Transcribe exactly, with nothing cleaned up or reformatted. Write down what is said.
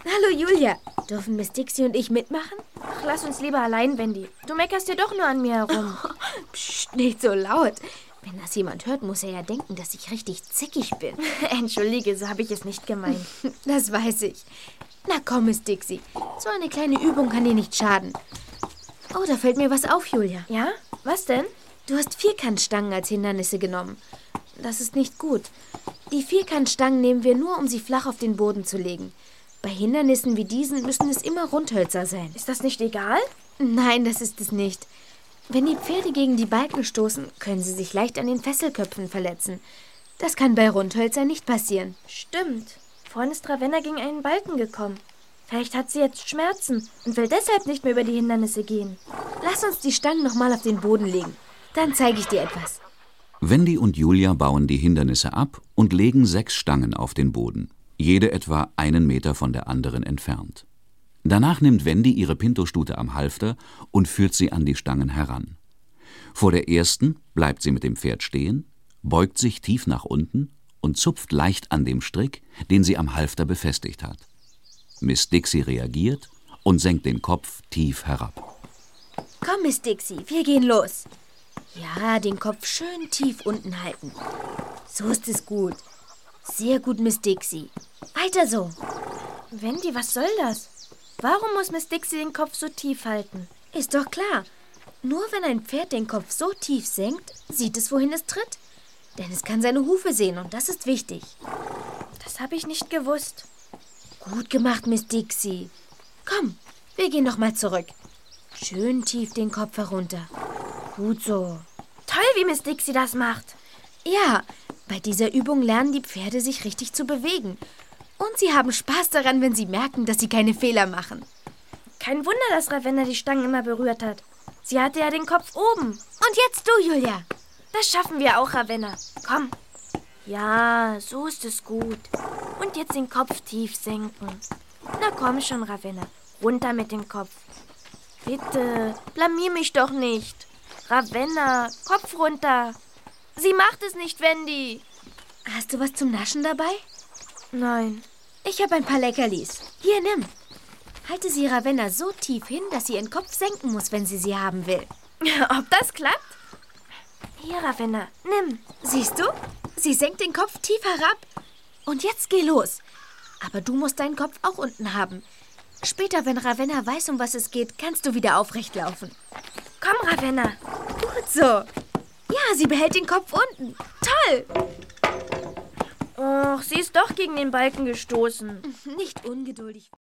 Hallo Julia, dürfen Miss Dixie und ich mitmachen? Ach, lass uns lieber allein, Wendy. Du meckerst ja doch nur an mir herum. Psst, nicht so laut. Wenn das jemand hört, muss er ja denken, dass ich richtig zickig bin. Entschuldige, so habe ich es nicht gemeint. Das weiß ich. Na komm, Miss Dixie, so eine kleine Übung kann dir nicht schaden. Oh, da fällt mir was auf, Julia. Ja? Was denn? Du hast Vierkantstangen als Hindernisse genommen. Das ist nicht gut. Die Vierkantstangen nehmen wir nur, um sie flach auf den Boden zu legen. Bei Hindernissen wie diesen müssen es immer Rundhölzer sein. Ist das nicht egal? Nein, das ist es nicht. Wenn die Pferde gegen die Balken stoßen, können sie sich leicht an den Fesselköpfen verletzen. Das kann bei Rundhölzern nicht passieren. Stimmt. Vorhin ist Ravenna gegen einen Balken gekommen. Vielleicht hat sie jetzt Schmerzen und will deshalb nicht mehr über die Hindernisse gehen. Lass uns die Stangen nochmal auf den Boden legen. Dann zeige ich dir etwas. Wendy und Julia bauen die Hindernisse ab und legen sechs Stangen auf den Boden, jede etwa einen Meter von der anderen entfernt. Danach nimmt Wendy ihre Pinto-Stute am Halfter und führt sie an die Stangen heran. Vor der ersten bleibt sie mit dem Pferd stehen, beugt sich tief nach unten und zupft leicht an dem Strick, den sie am Halfter befestigt hat. Miss Dixie reagiert und senkt den Kopf tief herab. Komm, Miss Dixie, wir gehen los. Ja, den Kopf schön tief unten halten. So ist es gut. Sehr gut, Miss Dixie. Weiter so. Wendy, was soll das? Warum muss Miss Dixie den Kopf so tief halten? Ist doch klar. Nur wenn ein Pferd den Kopf so tief senkt, sieht es, wohin es tritt. Denn es kann seine Hufe sehen und das ist wichtig. Das habe ich nicht gewusst. Gut gemacht, Miss Dixie. Komm, wir gehen noch mal zurück. Schön tief den Kopf herunter. Gut so. Toll, wie Miss Dixie das macht. Ja, bei dieser Übung lernen die Pferde, sich richtig zu bewegen. Und sie haben Spaß daran, wenn sie merken, dass sie keine Fehler machen. Kein Wunder, dass Ravenna die Stangen immer berührt hat. Sie hatte ja den Kopf oben. Und jetzt du, Julia. Das schaffen wir auch, Ravenna. Komm. Ja, so ist es gut. Und jetzt den Kopf tief senken. Na komm schon, Ravenna. Runter mit dem Kopf. Bitte, blamier mich doch nicht. Ravenna, Kopf runter. Sie macht es nicht, Wendy. Hast du was zum Naschen dabei? Nein. Ich habe ein paar Leckerlis. Hier, nimm. Halte sie Ravenna so tief hin, dass sie ihren Kopf senken muss, wenn sie sie haben will. Ob das klappt? Hier, Ravenna, nimm. Siehst du? Sie senkt den Kopf tief herab. Und jetzt geh los. Aber du musst deinen Kopf auch unten haben. Später, wenn Ravenna weiß, um was es geht, kannst du wieder aufrecht laufen. Komm, Ravenna. Gut so. Ja, sie behält den Kopf unten. Toll. Och, sie ist doch gegen den Balken gestoßen. Nicht ungeduldig.